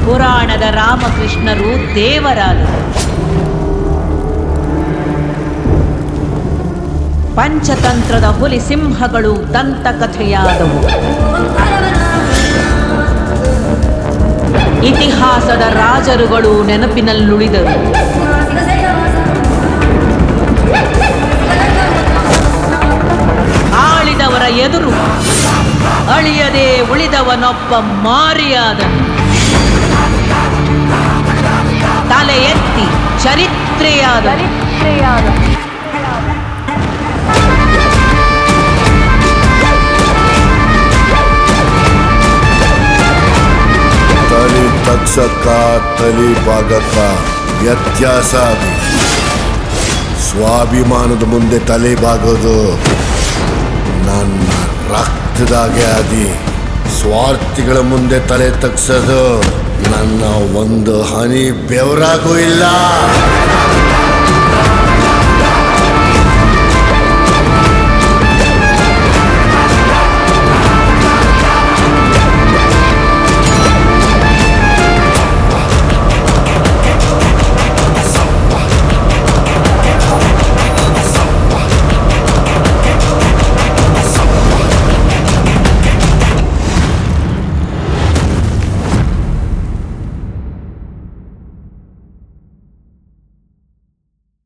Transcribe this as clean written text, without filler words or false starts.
ಪುರಾಣದ ರಾಮಕೃಷ್ಣರು ದೇವರಾದರು. ಪಂಚತಂತ್ರದ ಹುಲಿ ಸಿಂಹಗಳು ದಂತಕಥೆಯಾದವು. ಇತಿಹಾಸದ ರಾಜರುಗಳು ನೆನಪಿನಲ್ಲುಳಿದರು. ಆಳಿದವರ ಎದುರು ಅಳಿಯದೆ ಉಳಿದವನೊಬ್ಬ ಮಾರಿಯಾದನು. ತಲೆ ಎತ್ತಿ ಚರಿತ್ರೆಯಾದ ತಲೆ ತಗ್ಸಕ್ಕ ತಲೆ ಬಾಗಕ್ಕ ವ್ಯತ್ಯಾಸ ಅದು. ಸ್ವಾಭಿಮಾನದ ಮುಂದೆ ತಲೆ ಬಾಗೋದು ನನ್ನ ರಕ್ತದಾಗೆ ಆದಿ. ಸ್ವಾರ್ಥಿಗಳ ಮುಂದೆ ತಲೆ ತಗ್ಸೋದು ನನ್ನ ಒಂದು ಹನಿ ಬೆವರಾಗೂ ಇಲ್ಲ.